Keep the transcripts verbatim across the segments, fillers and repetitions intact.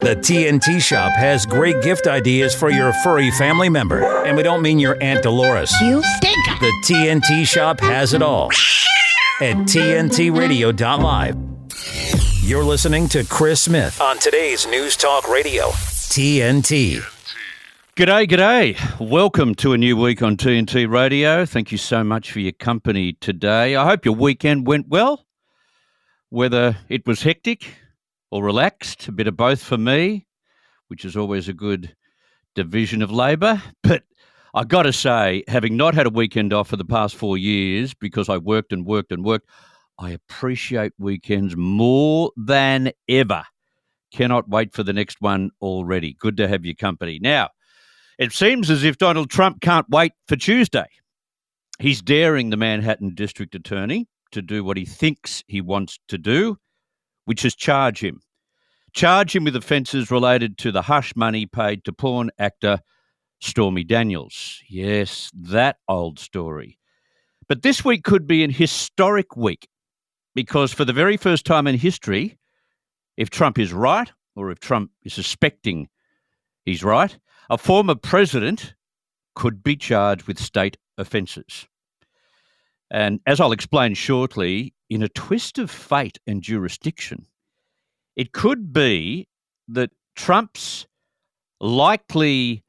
The T N T Shop has great gift ideas for your furry family member. And we don't mean your Aunt Dolores. You stink! The T N T Shop has it all at T N T radio dot live. You're listening to Chris Smith on today's News Talk Radio, T N T. G'day, g'day. Welcome to a new week on T N T Radio. Thank you so much for your company today. I hope your weekend went well, whether it was hectic or relaxed, a bit of both for me, which is always a good division of labour. But I got to say, having not had a weekend off for the past four years because I worked and worked and worked, I appreciate weekends more than ever. Cannot wait for the next one already. Good to have your company. Now, it seems as if Donald Trump can't wait for Tuesday. He's daring the Manhattan District Attorney to do what he thinks he wants to do, which is charge him. Charge him with offences related to the hush money paid to porn actor Stormy Daniels. Yes, that old story. But this week could be an historic week because for the very first time in history, if Trump is right or if Trump is suspecting he's right, a former president could be charged with state offences. And as I'll explain shortly, in a twist of fate and jurisdiction, it could be that Trump's likely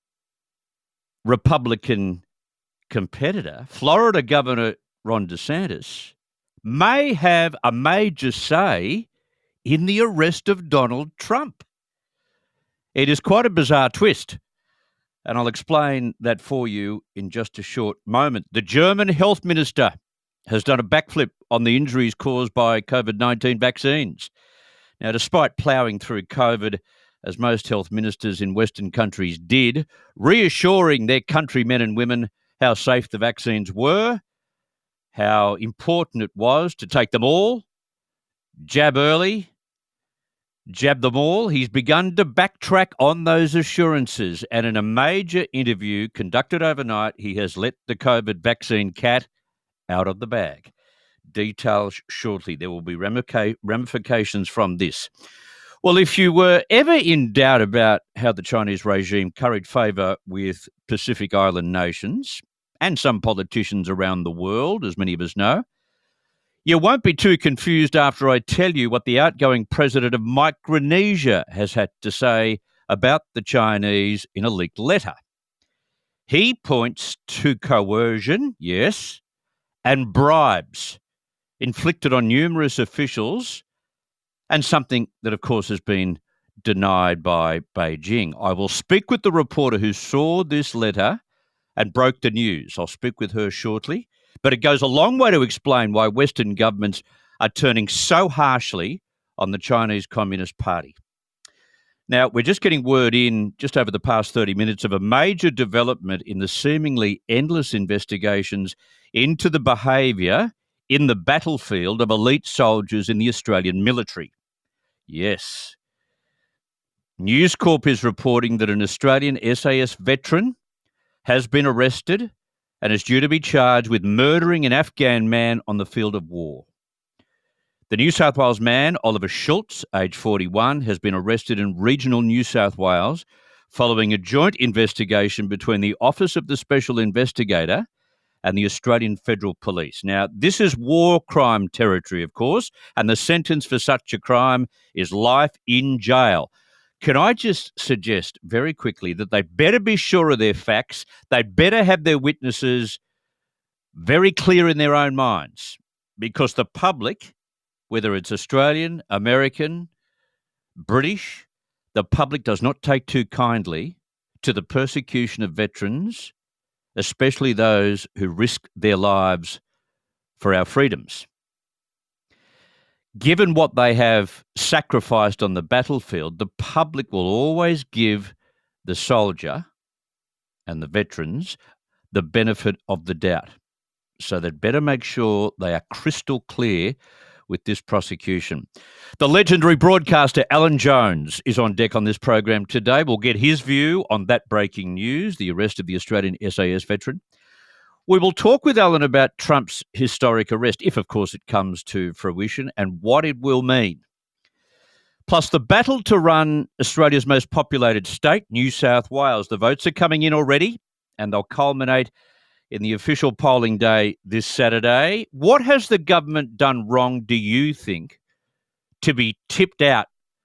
Republican competitor, Florida Governor Ron DeSantis, may have a major say in the arrest of Donald Trump. It is quite a bizarre twist, and I'll explain that for you in just a short moment. The German health minister has done a backflip on the injuries caused by COVID nineteen vaccines. Now, despite ploughing through COVID, as most health ministers in Western countries did, reassuring their countrymen and women how safe the vaccines were, how important it was to take them all, jab early, jab them all, he's begun to backtrack on those assurances. And in a major interview conducted overnight, he has let the COVID vaccine cat out of the bag. Details shortly. There will be ramica- ramifications from this. Well, if you were ever in doubt about how the Chinese regime curried favour with Pacific Island nations and some politicians around the world, as many of us know, you won't be too confused after I tell you what the outgoing president of Micronesia has had to say about the Chinese in a leaked letter. He points to coercion, yes, and bribes inflicted on numerous officials, and something that, of course, has been denied by Beijing. I will speak with the reporter who saw this letter and broke the news. I'll speak with her shortly. But it goes a long way to explain why Western governments are turning so harshly on the Chinese Communist Party. Now, we're just getting word in just over the past thirty minutes of a major development in the seemingly endless investigations into the behaviour in the battlefield of elite soldiers in the Australian military. Yes. News Corp is reporting that an Australian S A S veteran has been arrested and is due to be charged with murdering an Afghan man on the field of war. The New South Wales man, Oliver Schultz, age forty-one, has been arrested in regional New South Wales following a joint investigation between the Office of the Special Investigator and the Australian Federal Police. Now, this is war crime territory, of course, and the sentence for such a crime is life in jail. Can I just suggest very quickly that they better be sure of their facts, they'd better have their witnesses very clear in their own minds, because the public, whether it's Australian, American, British, the public does not take too kindly to the persecution of veterans, especially those who risk their lives for our freedoms. Given what they have sacrificed on the battlefield, the public will always give the soldier and the veterans the benefit of the doubt. So they'd better make sure they are crystal clear with this prosecution. The legendary broadcaster Alan Jones is on deck on this program today. We'll get his view on that breaking news, the arrest of the Australian S A S veteran. We will talk with Alan about Trump's historic arrest, if of course it comes to fruition, and what it will mean. Plus the battle to run Australia's most populated state, New South Wales. The votes are coming in already, and they'll culminate in the official polling day this Saturday. What has the government done wrong, do you think, to be tipped out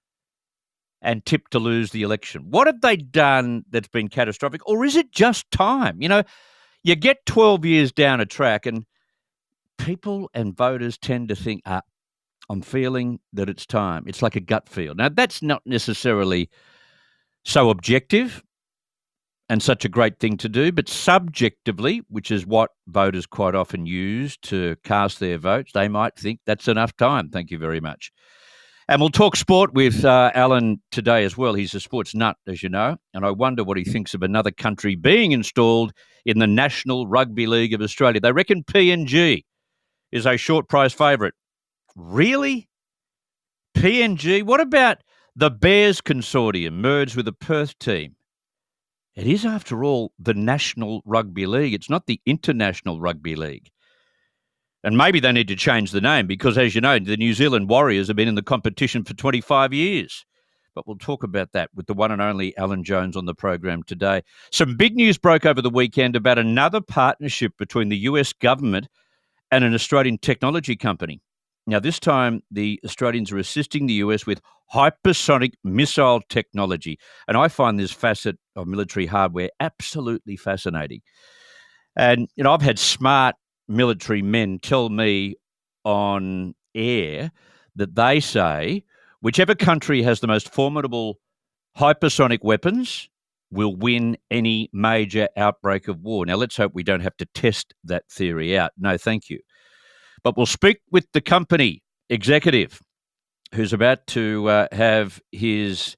and tipped to lose the election? What have they done that's been catastrophic? Or is it just time? You know, you get twelve years down a track and people and voters tend to think, ah, I'm feeling that it's time. It's like a gut feel. Now, that's not necessarily so objective and such a great thing to do, but subjectively, which is what voters quite often use to cast their votes, they might think that's enough time. Thank you very much. And we'll talk sport with uh, Alan today as well. He's a sports nut, as you know, and I wonder what he thinks of another country being installed in the National Rugby League of Australia. They reckon P N G is a short price favourite. Really? P N G? What about the Bears Consortium merged with the Perth team? It is, after all, the National Rugby League. It's not the International Rugby League. And maybe they need to change the name because, as you know, the New Zealand Warriors have been in the competition for twenty-five years. But we'll talk about that with the one and only Alan Jones on the program today. Some big news broke over the weekend about another partnership between the U S government and an Australian technology company. Now, this time, the Australians are assisting the U S with hypersonic missile technology. And I find this facet of military hardware absolutely fascinating. And, you know, I've had smart military men tell me on air that they say whichever country has the most formidable hypersonic weapons will win any major outbreak of war. Now, let's hope we don't have to test that theory out. No, thank you. But we'll speak with the company executive who's about to uh, have his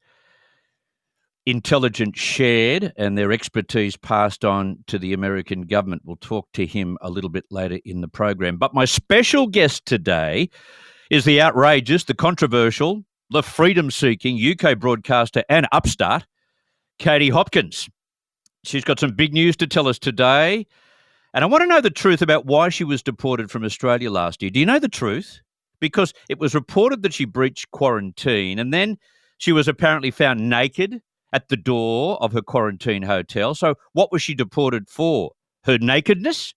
intelligence shared and their expertise passed on to the American government. We'll talk to him a little bit later in the program. But my special guest today is the outrageous, the controversial, the freedom-seeking U K broadcaster and upstart, Katie Hopkins. She's got some big news to tell us today. And I want to know the truth about why she was deported from Australia last year. Do you know the truth? Because it was reported that she breached quarantine and then she was apparently found naked at the door of her quarantine hotel. So what was she deported for? Her nakedness?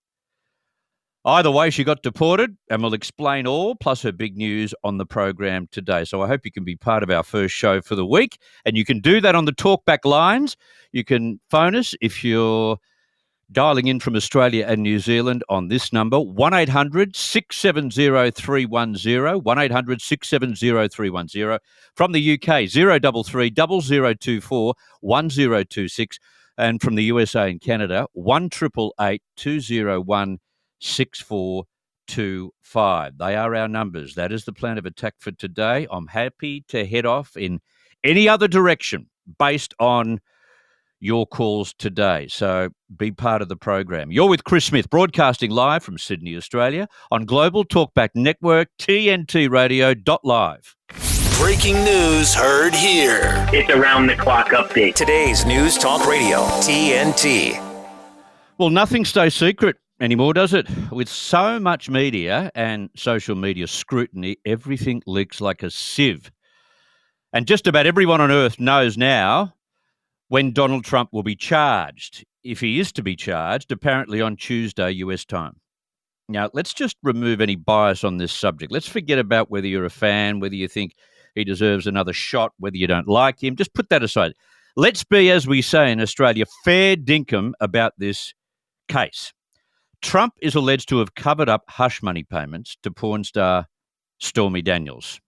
Either way, she got deported, and we'll explain all, plus her big news on the program today. So I hope you can be part of our first show for the week, and you can do that on the talkback lines. You can phone us if you're dialing in from Australia and New Zealand on this number, one eight hundred six seven zero three one zero, one eight hundred six seven zero three one zero. From the U K, zero three three, zero zero two four, one zero two six. And from the U S A and Canada, one eight eight eight, two zero one, six four two five. They are our numbers. That is the plan of attack for today. I'm happy to head off in any other direction based on your calls today. So be part of the program. You're with Chris Smith, broadcasting live from Sydney, Australia, on Global Talkback Network, T N T radio dot live. Breaking news heard here. It's around the clock update. Today's News Talk Radio, T N T. Well, nothing stays secret anymore, does it? With so much media and social media scrutiny, everything leaks like a sieve. And just about everyone on earth knows now when Donald Trump will be charged, if he is to be charged, apparently on Tuesday, U S time. Now, let's just remove any bias on this subject. Let's forget about whether you're a fan, whether you think he deserves another shot, whether you don't like him. Just put that aside. Let's be, as we say in Australia, fair dinkum about this case. Trump is alleged to have covered up hush money payments to porn star Stormy Daniels.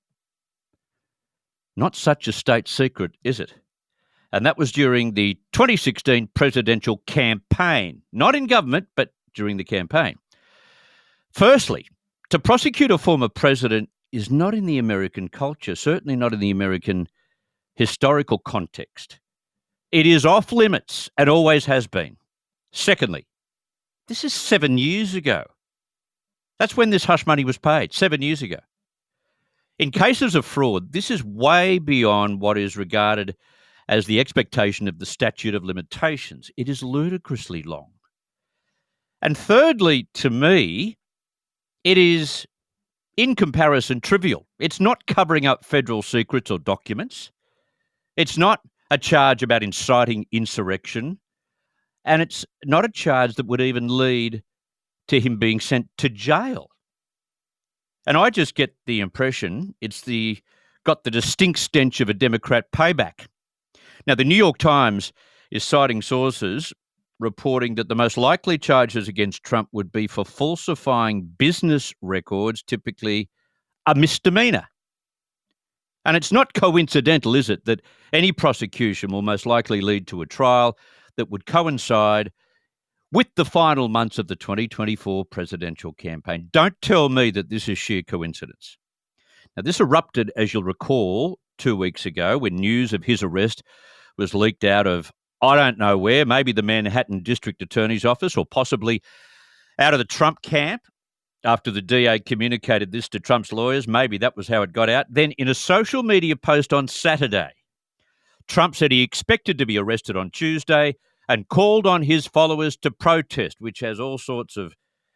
Not such a state secret, is it? And that was during the twenty sixteen presidential campaign. Not in government, but during the campaign. Firstly, to prosecute a former president is not in the American culture, certainly not in the American historical context. It is off limits and always has been. Secondly, this is seven years ago. That's when this hush money was paid, seven years ago. In cases of fraud, this is way beyond what is regarded as the expectation of the statute of limitations. It is ludicrously long. And thirdly, to me, it is in comparison, trivial. It's not covering up federal secrets or documents. It's not a charge about inciting insurrection. And it's not a charge that would even lead to him being sent to jail. And I just get the impression it's the got the distinct stench of a Democrat payback. Now, the New York Times is citing sources reporting that the most likely charges against Trump would be for falsifying business records, typically a misdemeanor. And it's not coincidental, is it, that any prosecution will most likely lead to a trial that would coincide with the final months of the twenty twenty-four presidential campaign. Don't tell me that this is sheer coincidence. Now, this erupted, as you'll recall, two weeks ago when news of his arrest was leaked out of, I don't know where, maybe the Manhattan District Attorney's Office or possibly out of the Trump camp after the D A communicated this to Trump's lawyers. Maybe that was how it got out. Then in a social media post on Saturday, Trump said he expected to be arrested on Tuesday and called on his followers to protest, which has all sorts of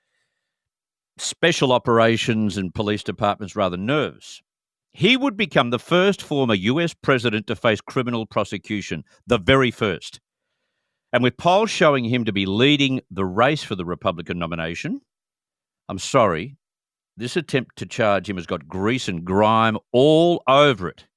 special operations and police departments rather nerves. He would become the first former U S president to face criminal prosecution, the very first. And with polls showing him to be leading the race for the Republican nomination, I'm sorry, this attempt to charge him has got grease and grime all over it.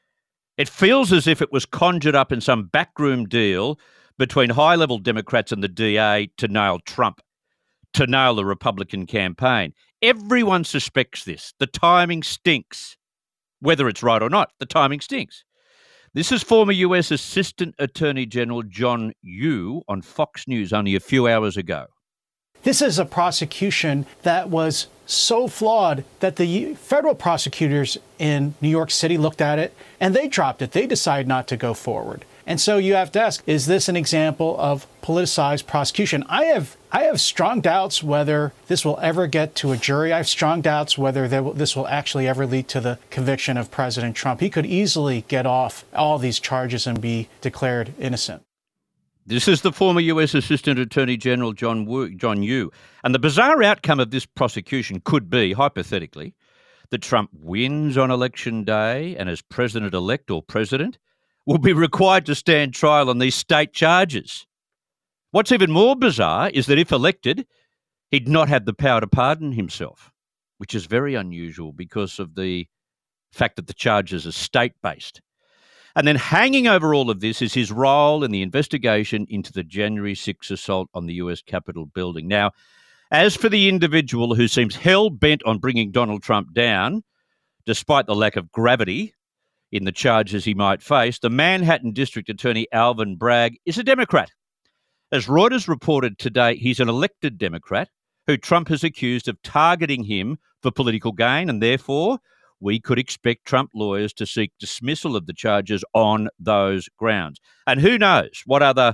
It feels as if it was conjured up in some backroom deal between high-level Democrats and the D A to nail Trump, to nail the Republican campaign. Everyone suspects this. The timing stinks. Whether it's right or not, the timing stinks. This is former U S Assistant Attorney General John Yoo on Fox News only a few hours ago. This is a prosecution that was so flawed that the federal prosecutors in New York City looked at it and they dropped it. They decided not to go forward. And so you have to ask, is this an example of politicized prosecution? I have I have strong doubts whether this will ever get to a jury. I have strong doubts whether there will, this will actually ever lead to the conviction of President Trump. He could easily get off all these charges and be declared innocent. This is the former U S Assistant Attorney General John Woo, John Yoo. And the bizarre outcome of this prosecution could be, hypothetically, that Trump wins on election day and as president-elect or president will be required to stand trial on these state charges. What's even more bizarre is that if elected, he'd not have the power to pardon himself, which is very unusual because of the fact that the charges are state-based. And then hanging over all of this is his role in the investigation into the January sixth assault on the U S Capitol building. Now, as for the individual who seems hell-bent on bringing Donald Trump down, despite the lack of gravity in the charges he might face, the Manhattan District Attorney Alvin Bragg is a Democrat. As Reuters reported today, he's an elected Democrat who Trump has accused of targeting him for political gain, and therefore we could expect Trump lawyers to seek dismissal of the charges on those grounds. And who knows what other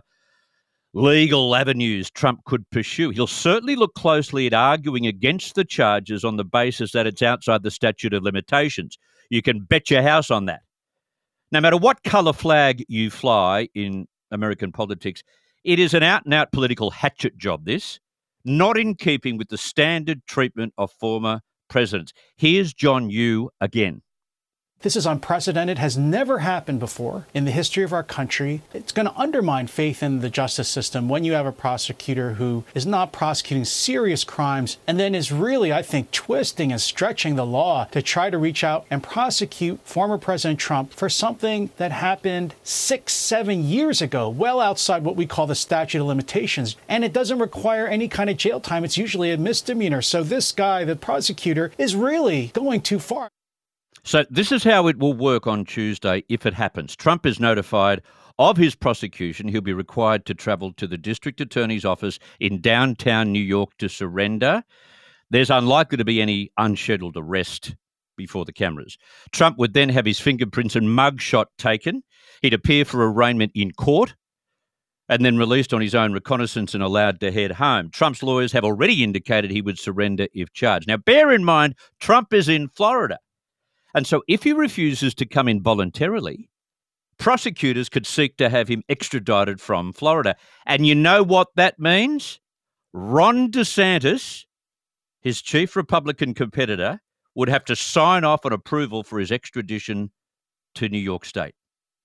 legal avenues Trump could pursue. He'll certainly look closely at arguing against the charges on the basis that it's outside the statute of limitations. You can bet your house on that. No matter what colour flag you fly in American politics, it is an out-and-out political hatchet job, this, not in keeping with the standard treatment of former presidents. Here's John Yoo again. This is unprecedented, has never happened before in the history of our country. It's going to undermine faith in the justice system when you have a prosecutor who is not prosecuting serious crimes and then is really, I think, twisting and stretching the law to try to reach out and prosecute former President Trump for something that happened six, seven years ago, well outside what we call the statute of limitations. And it doesn't require any kind of jail time. It's usually a misdemeanor. So this guy, the prosecutor, is really going too far. So this is how it will work on Tuesday if it happens. Trump is notified of his prosecution. He'll be required to travel to the district attorney's office in downtown New York to surrender. There's unlikely to be any unscheduled arrest before the cameras. Trump would then have his fingerprints and mugshot taken. He'd appear for arraignment in court and then released on his own reconnaissance and allowed to head home. Trump's lawyers have already indicated he would surrender if charged. Now, bear in mind, Trump is in Florida. And so if he refuses to come in voluntarily, prosecutors could seek to have him extradited from Florida. And you know what that means? Ron DeSantis, his chief Republican competitor, would have to sign off on approval for his extradition to New York State.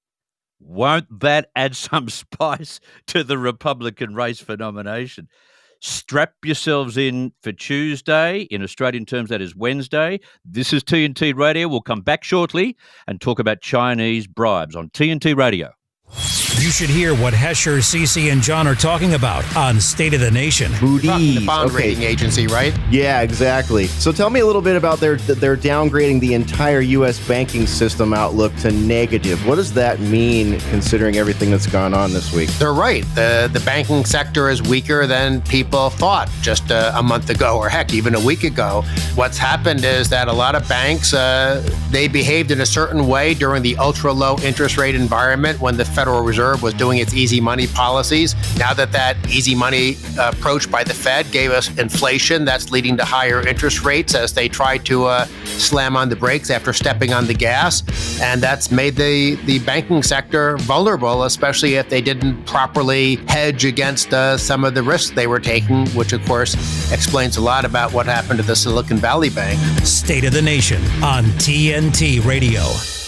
Won't that add some spice to the Republican race for nomination? Strap yourselves in for Tuesday. In Australian terms, that is Wednesday. This is T N T Radio. We'll come back shortly and talk about Chinese bribes on T N T Radio. You should hear what Hesher, Cece, and John are talking about on State of the Nation. Moody's, the bond okay. rating agency, right? Yeah, exactly. So tell me a little bit about their they're downgrading the entire U S banking system outlook to negative. What does that mean, considering everything that's gone on this week? They're right. The the banking sector is weaker than people thought just a, a month ago, or heck, even a week ago. What's happened is that a lot of banks, uh, they behaved in a certain way during the ultra-low interest rate environment when the Federal Reserve was doing its easy money policies. Now that that easy money uh, approach by the Fed gave us inflation, that's leading to higher interest rates as they try to uh, slam on the brakes after stepping on the gas. And that's made the, the banking sector vulnerable, especially if they didn't properly hedge against uh, some of the risks they were taking, which of course explains a lot about what happened to the Silicon Valley Bank. State of the Nation on T N T Radio.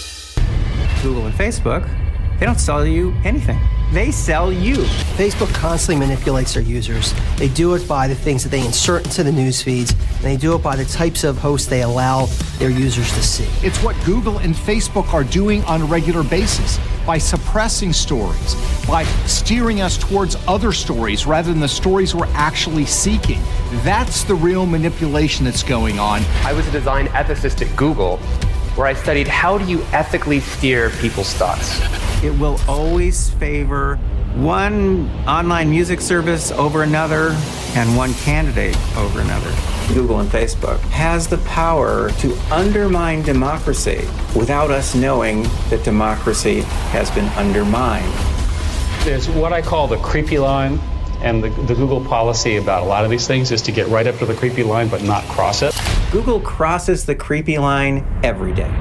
Google and Facebook, they don't sell you anything. They sell you. Facebook constantly manipulates their users. They do it by the things that they insert into the news feeds, and they do it by the types of hosts they allow their users to see. It's what Google and Facebook are doing on a regular basis by suppressing stories, by steering us towards other stories rather than the stories we're actually seeking. That's the real manipulation that's going on. I was a design ethicist at Google, where I studied how do you ethically steer people's thoughts. It will always favor one online music service over another and one candidate over another. Google and Facebook has the power to undermine democracy without us knowing that democracy has been undermined. There's what I call the creepy line, and the, the Google policy about a lot of these things is to get right up to the creepy line but not cross it. Google crosses the creepy line every day.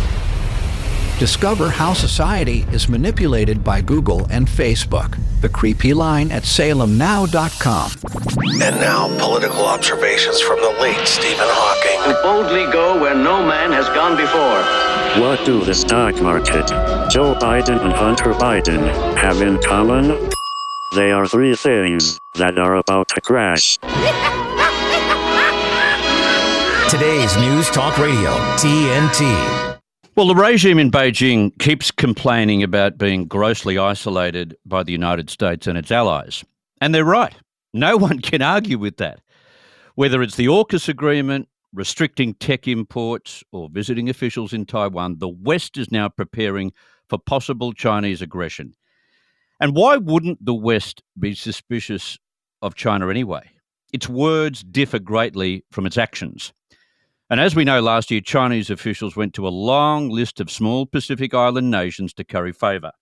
Discover how society is manipulated by Google and Facebook. The Creepy Line at Salem Now dot com. And now, political observations from the late Stephen Hawking. To boldly go where no man has gone before. What do the stock market, Joe Biden and Hunter Biden have in common? They are three things that are about to crash. Today's News Talk Radio, T N T. Well, the regime in Beijing keeps complaining about being grossly isolated by the United States and its allies. And they're right. No one can argue with that. Whether it's the AUKUS agreement, restricting tech imports, or visiting officials in Taiwan, the West is now preparing for possible Chinese aggression. And why wouldn't the West be suspicious of China anyway? Its words differ greatly from its actions. And as we know, last year, Chinese officials went to a long list of small Pacific Island nations to curry favour,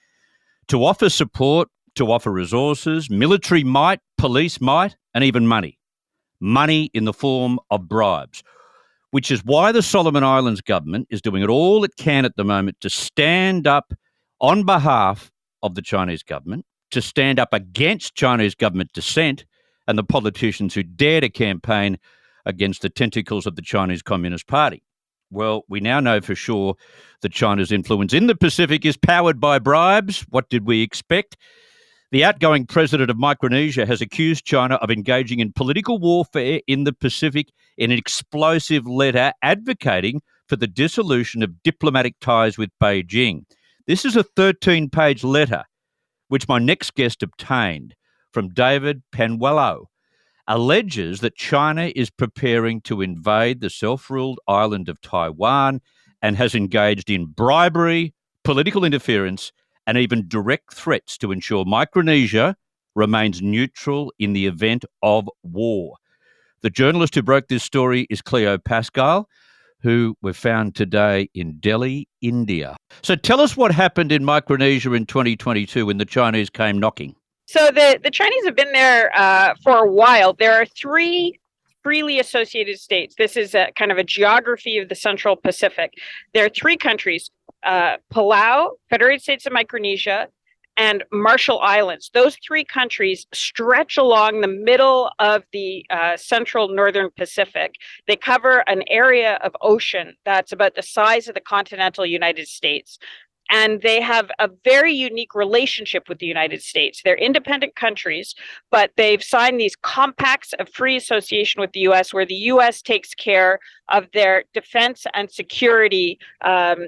to offer support, to offer resources, military might, police might, and even money. Money in the form of bribes, which is why the Solomon Islands government is doing it all it can at the moment to stand up on behalf of the Chinese government, to stand up against Chinese government dissent and the politicians who dare to campaign against the tentacles of the Chinese Communist Party. Well, we now know for sure that China's influence in the Pacific is powered by bribes. What did we expect? The outgoing president of Micronesia has accused China of engaging in political warfare in the Pacific in an explosive letter advocating for the dissolution of diplomatic ties with Beijing. This is a thirteen-page letter, which my next guest obtained from David Penuelo, alleges that China is preparing to invade the self-ruled island of Taiwan and has engaged in bribery, political interference, and even direct threats to ensure Micronesia remains neutral in the event of war. The journalist who broke this story is Cleo Pascal, who were found today in Delhi, India. So tell us what happened in Micronesia in twenty twenty-two when the Chinese came knocking. So the, the Chinese have been there uh, for a while. There are three freely associated states. This is a kind of a geography of the Central Pacific. There are three countries, uh, Palau, Federated States of Micronesia, and Marshall Islands. Those three countries stretch along the middle of the uh, central northern Pacific. They cover an area of ocean that's about the size of the continental United States. And they have a very unique relationship with the United States. They're independent countries, but they've signed these compacts of free association with the U S, where the U S takes care of their defense and security um,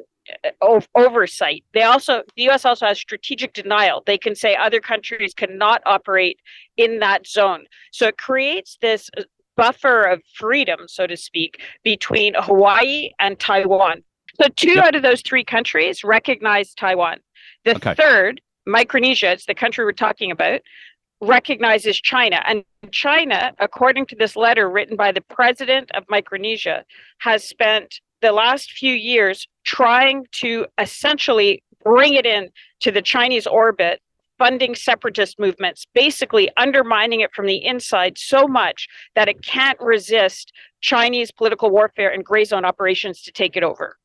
oversight. They also, the U S also has strategic denial. They can say other countries cannot operate in that zone. So it creates this buffer of freedom, so to speak, between Hawaii and Taiwan. So two yep. out of those three countries recognize Taiwan. The okay. third, Micronesia, it's the country we're talking about, recognizes China. And China, according to this letter written by the president of Micronesia, has spent the last few years trying to essentially bring it in to the Chinese orbit, funding separatist movements, basically undermining it from the inside so much that it can't resist Chinese political warfare and gray zone operations to take it over.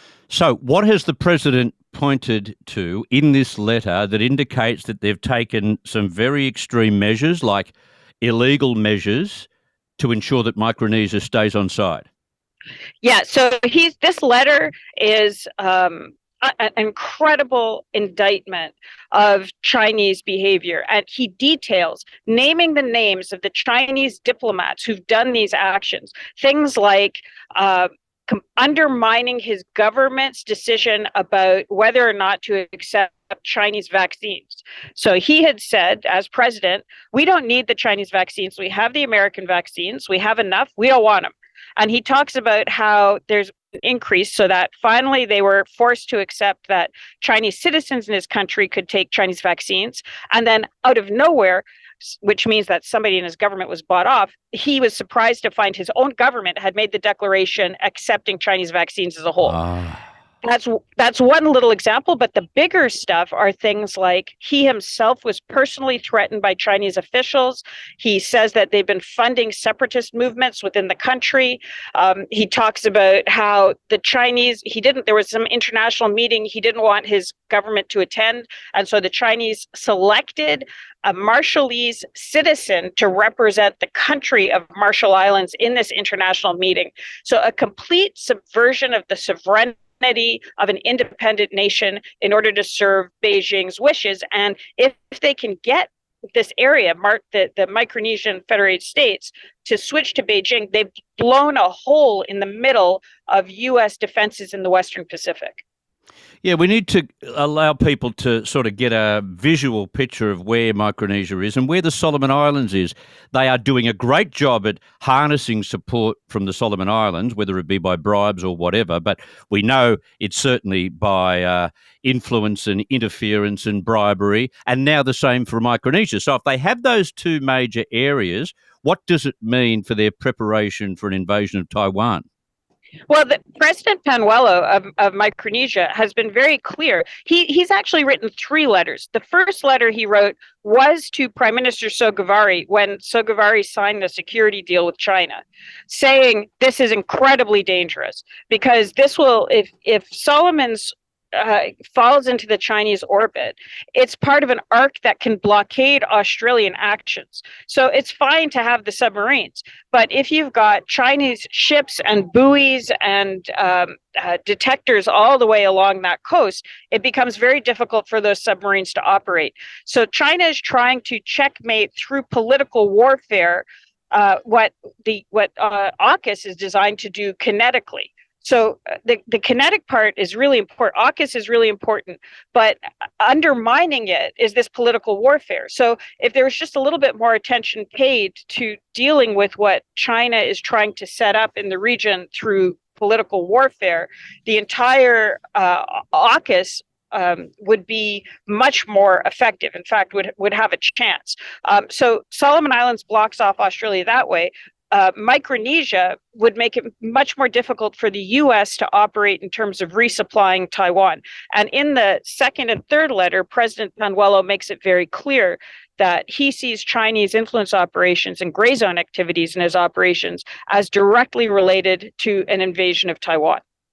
So what has the president pointed to in this letter that indicates that they've taken some very extreme measures, like illegal measures, to ensure that Micronesia stays on side? Yeah, so he's this letter is um, a, an incredible indictment of Chinese behavior. And he details, naming the names of the Chinese diplomats who've done these actions, things like uh, Com- undermining his government's decision about whether or not to accept Chinese vaccines. So he had said, as president, we don't need the Chinese vaccines. We have the American vaccines. We have enough. We don't want them. And he talks about how there's an increase so that finally they were forced to accept that Chinese citizens in his country could take Chinese vaccines. And then out of nowhere, which means that somebody in his government was bought off, he was surprised to find his own government had made the declaration accepting Chinese vaccines as a whole. Uh. That's that's one little example, but the bigger stuff are things like he himself was personally threatened by Chinese officials. He says that they've been funding separatist movements within the country. Um, he talks about how the Chinese, he didn't, there was some international meeting he didn't want his government to attend. And so the Chinese selected a Marshallese citizen to represent the country of Marshall Islands in this international meeting. So a complete subversion of the sovereignty of an independent nation in order to serve Beijing's wishes. And if, if they can get this area, Mar- the, the Micronesian Federated States, to switch to Beijing, they've blown a hole in the middle of U S defenses in the Western Pacific. Yeah, we need to allow people to sort of get a visual picture of where Micronesia is and where the Solomon Islands is. They are doing a great job at harnessing support from the Solomon Islands, whether it be by bribes or whatever, but we know it's certainly by uh, influence and interference and bribery, and now the same for Micronesia. So if they have those two major areas, what does it mean for their preparation for an invasion of Taiwan? Well, the, President Panuelo of, of Micronesia has been very clear. He he's actually written three letters. The first letter he wrote was to Prime Minister Sogavare when Sogavare signed the security deal with China, saying this is incredibly dangerous because this will, if if Solomon's Uh, falls into the Chinese orbit, it's part of an arc that can blockade Australian actions. So it's fine to have the submarines, but if you've got Chinese ships and buoys and um, uh, detectors all the way along that coast, it becomes very difficult for those submarines to operate. So China is trying to checkmate through political warfare uh, what the what uh, AUKUS is designed to do kinetically. So the, the kinetic part is really important. AUKUS is really important, but undermining it is this political warfare. So if there was just a little bit more attention paid to dealing with what China is trying to set up in the region through political warfare, the entire uh, AUKUS um, would be much more effective. In fact, would would have a chance. Um, so Solomon Islands blocks off Australia that way. Uh, Micronesia would make it much more difficult for the U S to operate in terms of resupplying Taiwan. And in the second and third letter, President Panuelo makes it very clear that he sees Chinese influence operations and gray zone activities in his operations as directly related to an invasion of Taiwan.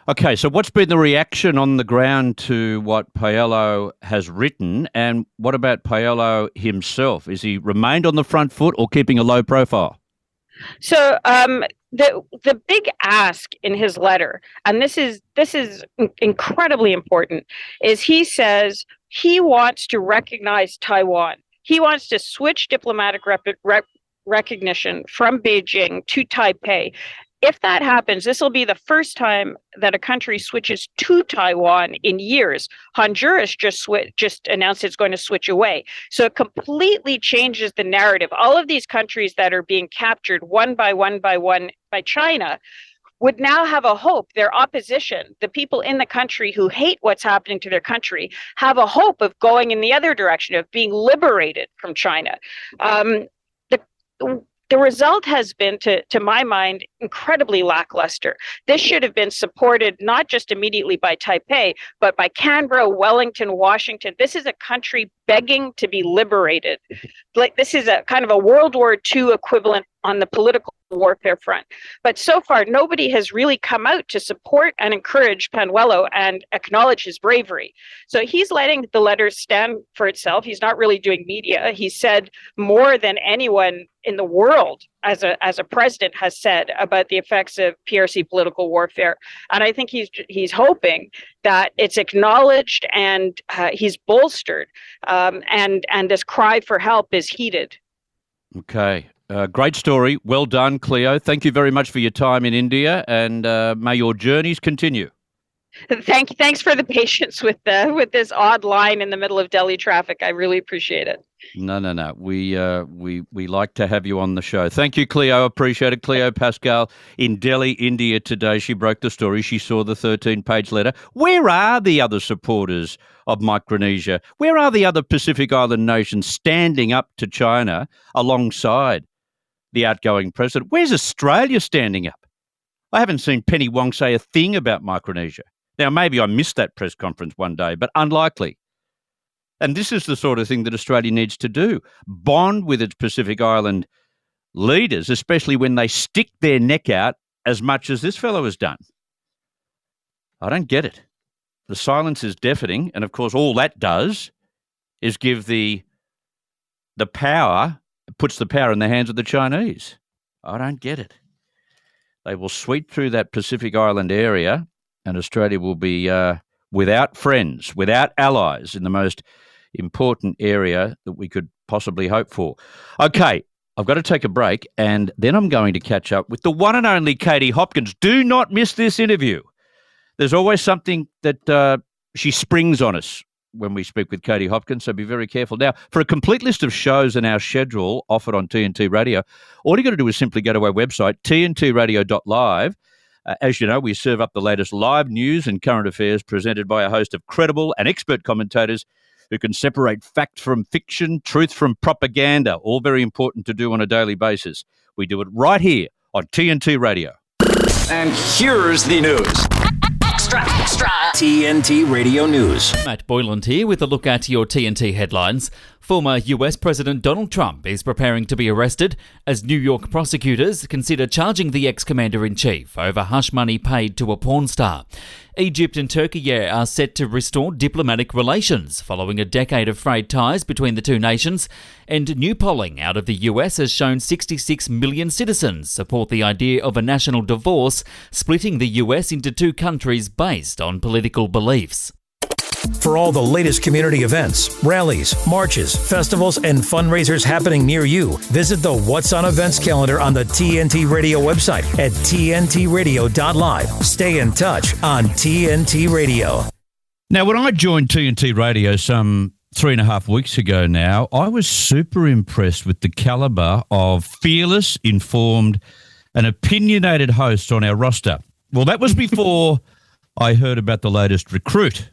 Okay, so what's been the reaction on the ground to what Paolo has written, and what about Paolo himself? Is he remained on the front foot or keeping a low profile? So um, the the big ask in his letter, and this is this is incredibly important, is he says he wants to recognize Taiwan. He wants to switch diplomatic rep- rep- recognition from Beijing to Taipei. If that happens, this will be the first time that a country switches to Taiwan in years. Honduras just sw- just announced it's going to switch away. So it completely changes the narrative. All of these countries that are being captured one by one by one by China would now have a hope. Their opposition, the people in the country who hate what's happening to their country, have a hope of going in the other direction, of being liberated from China. Um, the The result has been, to, to my mind, incredibly lackluster. This should have been supported not just immediately by Taipei, but by Canberra, Wellington, Washington. This is a country begging to be liberated. Like, this is a kind of a World War Two equivalent on the political warfare front. But so far, nobody has really come out to support and encourage Panuelo and acknowledge his bravery. So he's letting the letter stand for itself. He's not really doing media. He said more than anyone in the world as a as a president has said about the effects of P R C political warfare. And I think he's he's hoping that it's acknowledged and uh, he's bolstered, um, and and this cry for help is heeded. Okay. Uh, great story. Well done, Cleo. Thank you very much for your time in India, and uh, may your journeys continue. Thank thanks for the patience with the with this odd line in the middle of Delhi traffic. I really appreciate it. No, no, no. We uh, we we like to have you on the show. Thank you, Cleo. Appreciate it. Cleo Pascal in Delhi, India today. She broke the story. She saw the thirteen-page letter. Where are the other supporters of Micronesia? Where are the other Pacific Island nations standing up to China alongside the outgoing president? Where's Australia standing up? I haven't seen Penny Wong say a thing about Micronesia. Now, maybe I missed that press conference one day, but unlikely. And this is the sort of thing that Australia needs to do. Bond with its Pacific Island leaders, especially when they stick their neck out as much as this fellow has done. I don't get it. The silence is deafening, and of course all that does is give the the power, puts the power in the hands of the Chinese. I don't get it. They will sweep through that Pacific Island area, and Australia will be uh, without friends, without allies in the most important area that we could possibly hope for. Okay, I've got to take a break, and then I'm going to catch up with the one and only Katie Hopkins. Do not miss this interview. There's always something that uh, she springs on us when we speak with Katie Hopkins, so be very careful. Now, for a complete list of shows in our schedule offered on T N T Radio, all you got to do is simply go to our website, t n t radio dot live. Uh, as you know, we serve up the latest live news and current affairs presented by a host of credible and expert commentators who can separate fact from fiction, truth from propaganda, all very important to do on a daily basis. We do it right here on T N T Radio. And here's the news. Extra, extra. T N T Radio News. Matt Boyland here with a look at your T N T headlines. Former U S President Donald Trump is preparing to be arrested as New York prosecutors consider charging the ex-commander-in-chief over hush money paid to a porn star. Egypt and Turkey are set to restore diplomatic relations following a decade of frayed ties between the two nations, and new polling out of the U S has shown sixty-six million citizens support the idea of a national divorce, splitting the U S into two countries based on political beliefs. For all the latest community events, rallies, marches, festivals, and fundraisers happening near you, visit the What's On Events calendar on the T N T Radio website at t n t radio dot live. Stay in touch on T N T Radio. Now, when I joined T N T Radio some three and a half weeks ago now, I was super impressed with the caliber of fearless, informed, and opinionated hosts on our roster. Well, that was before I heard about the latest recruit.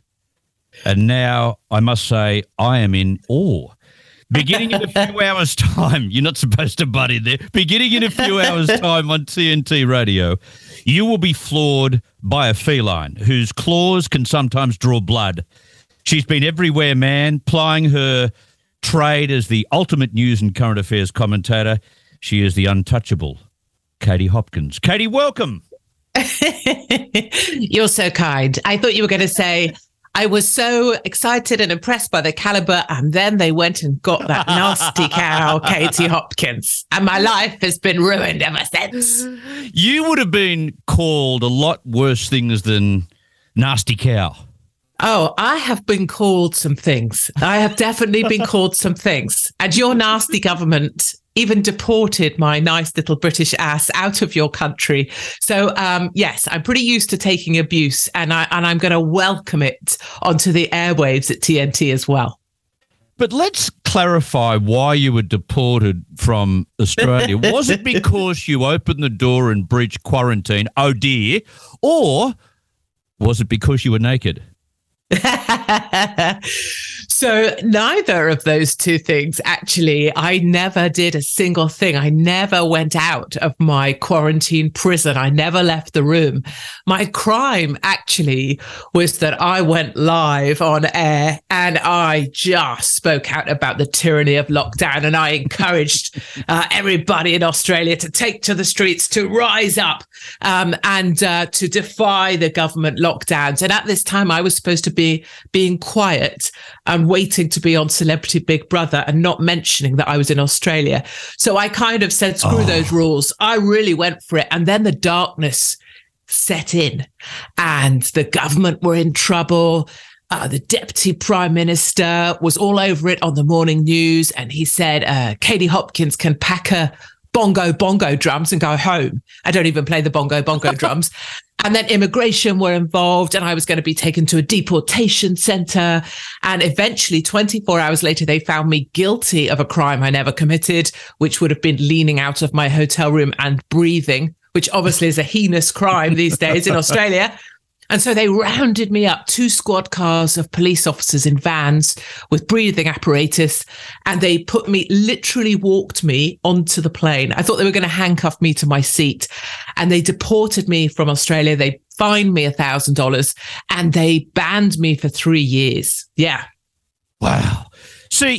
And now I must say I am in awe. Beginning in a few hours' time, you're not supposed to butt in there. Beginning in a few hours' time on T N T Radio, you will be floored by a feline whose claws can sometimes draw blood. She's been everywhere, man, plying her trade as the ultimate news and current affairs commentator. She is the untouchable Katie Hopkins. Katie, welcome. You're so kind. I thought you were going to say, I was so excited and impressed by the caliber, and then they went and got that nasty cow, Katie Hopkins, and my life has been ruined ever since. You would have been called a lot worse things than nasty cow. Oh, I have been called some things. I have definitely been called some things. And your nasty government even deported my nice little British ass out of your country. So, um, yes, I'm pretty used to taking abuse, and, I, and I'm going to welcome it onto the airwaves at T N T as well. But let's clarify why you were deported from Australia. Was it because you opened the door and breached quarantine, oh dear, or was it because you were naked? So neither of those two things, actually. I never did a single thing. I never went out of my quarantine prison. I never left the room. My crime, actually, was that I went live on air and I just spoke out about the tyranny of lockdown, and I encouraged uh, everybody in Australia to take to the streets, to rise up um, and uh, to defy the government lockdowns. And at this time, I was supposed to be being quiet and waiting to be on Celebrity Big Brother and not mentioning that I was in Australia. So I kind of said, screw oh. those rules. I really went for it. And then the darkness set in and the government were in trouble. Uh, the Deputy Prime Minister was all over it on the morning news. And he said, uh, Katie Hopkins can pack her bongo bongo drums and go home. I don't even play the bongo bongo drums. And then immigration were involved, and I was going to be taken to a deportation center. And eventually, twenty-four hours later, they found me guilty of a crime I never committed, which would have been leaning out of my hotel room and breathing, which obviously is a heinous crime these days in Australia. And so they rounded me up, two squad cars of police officers in vans with breathing apparatus, and they put me, literally walked me onto the plane. I thought they were going to handcuff me to my seat, and they deported me from Australia. They fined me a thousand dollars and they banned me for three years. Yeah. Wow. See,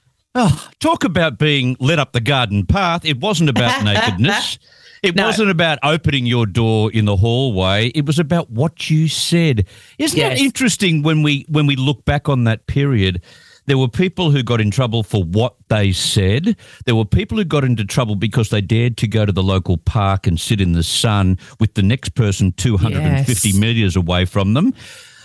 oh, talk about being led up the garden path. It wasn't about nakedness. It no. wasn't about opening your door in the hallway. It was about what you said. Isn't yes. it interesting when we when we look back on that period? There were people who got in trouble for what they said. There were people who got into trouble because they dared to go to the local park and sit in the sun with the next person two hundred fifty yes. metres away from them.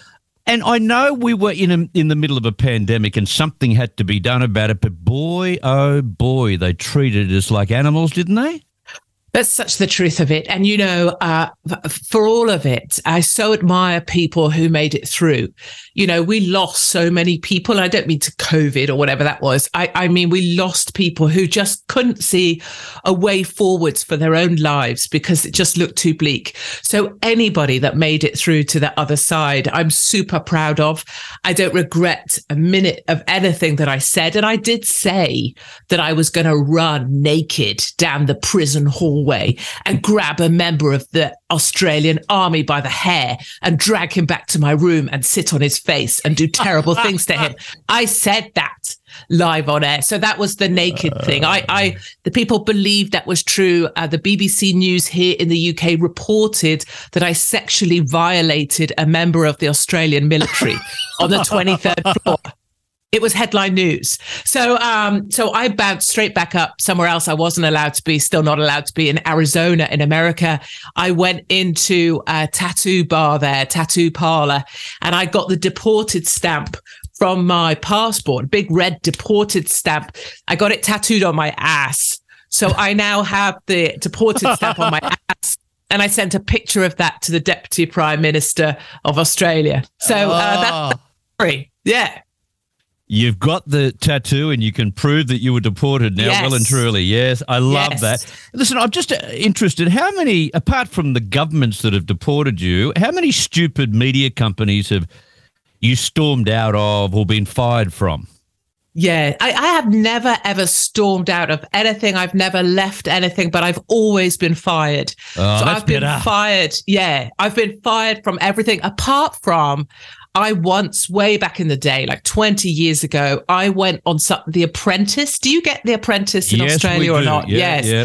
And I know we were in a, in the middle of a pandemic and something had to be done about it, but boy, oh boy, they treated us like animals, didn't they? That's such the truth of it. And, you know, uh, for all of it, I so admire people who made it through. You know, we lost so many people. And I don't mean to COVID or whatever that was. I, I mean, we lost people who just couldn't see a way forwards for their own lives because it just looked too bleak. So anybody that made it through to the other side, I'm super proud of. I don't regret a minute of anything that I said. And I did say that I was going to run naked down the prison hall way and grab a member of the Australian army by the hair and drag him back to my room and sit on his face and do terrible things to him. I said that live on air. So that was the naked thing. I, I, the people believed that was true. Uh, the B B C News here in the U K reported that I sexually violated a member of the Australian military on the twenty-third floor. It was headline news. So um, so I bounced straight back up somewhere else I wasn't allowed to be, still not allowed to be, in Arizona in America. I went into a tattoo bar there, tattoo parlor, and I got the deported stamp from my passport, big red deported stamp. I got it tattooed on my ass. So I now have the deported stamp on my ass. And I sent a picture of that to the Deputy Prime Minister of Australia. So uh, that's the story. Yeah. You've got the tattoo and you can prove that you were deported now, yes. well and truly. Yes, I love yes. that. Listen, I'm just interested, how many, apart from the governments that have deported you, how many stupid media companies have you stormed out of or been fired from? Yeah, I, I have never, ever stormed out of anything. I've never left anything, but I've always been fired. Oh, so that's I've been better. fired. Yeah, I've been fired from everything apart from... I once, way back in the day, like twenty years ago, I went on some, The Apprentice. Do you get The Apprentice in yes, Australia we or do. not? Yeah, yes. Yep.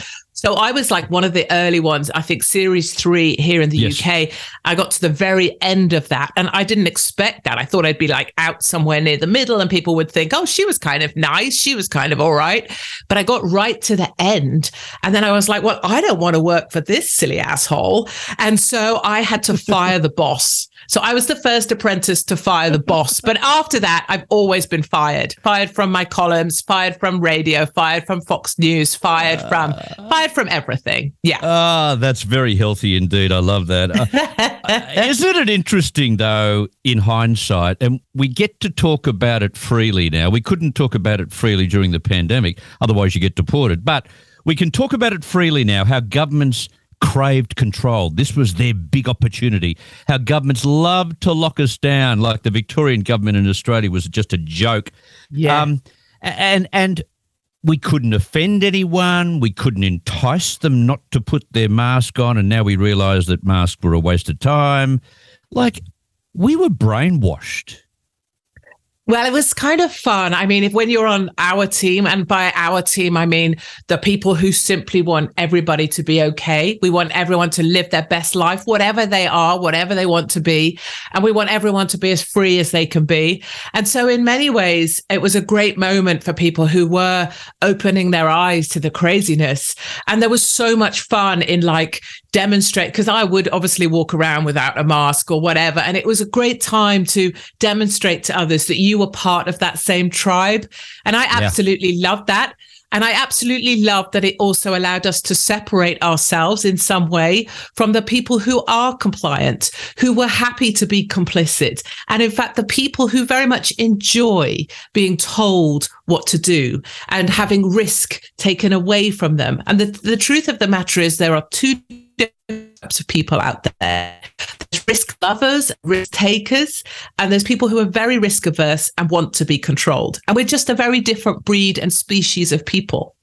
So I was like one of the early ones, I think series three here in the yes. U K. I got to the very end of that and I didn't expect that. I thought I'd be like out somewhere near the middle and people would think, oh, she was kind of nice. She was kind of all right. But I got right to the end. And then I was like, well, I don't want to work for this silly asshole. And so I had to fire the boss. So I was the first apprentice to fire the boss. But after that, I've always been fired. Fired from my columns, fired from radio, fired from Fox News, fired uh, from fired from everything. Yeah. Ah, uh, that's very healthy indeed. I love that. Uh, isn't it interesting, though, in hindsight, and we get to talk about it freely now. We couldn't talk about it freely during the pandemic, otherwise you get deported. But we can talk about it freely now, how governments craved control. This was their big opportunity. How governments loved to lock us down, like the Victorian government in Australia was just a joke. Yeah. Um, and and we couldn't offend anyone. We couldn't entice them not to put their mask on. And now we realise that masks were a waste of time. Like, we were brainwashed. Well, it was kind of fun. I mean, if when you're on our team, and by our team, I mean the people who simply want everybody to be okay. We want everyone to live their best life, whatever they are, whatever they want to be. And we want everyone to be as free as they can be. And so in many ways, it was a great moment for people who were opening their eyes to the craziness. And there was so much fun in like demonstrate, because I would obviously walk around without a mask or whatever. And it was a great time to demonstrate to others that you were part of that same tribe. And I absolutely yeah. loved that. And I absolutely loved that it also allowed us to separate ourselves in some way from the people who are compliant, who were happy to be complicit. And in fact, the people who very much enjoy being told what to do and having risk taken away from them. And the, the truth of the matter is there are two types of people out there. There's risk lovers, risk takers, and there's people who are very risk averse and want to be controlled. And we're just a very different breed and species of people.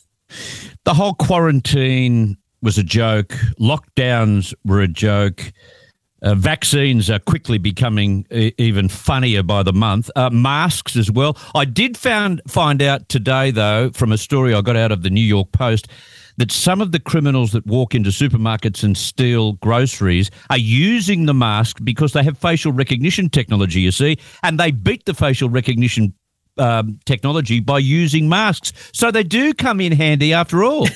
The whole quarantine was a joke. Lockdowns were a joke. Uh, vaccines are quickly becoming e- even funnier by the month. Uh, masks as well. I did found, find out today, though, from a story I got out of the New York Post, that some of the criminals that walk into supermarkets and steal groceries are using the mask because they have facial recognition technology, you see, and they beat the facial recognition um, technology by using masks. So they do come in handy after all.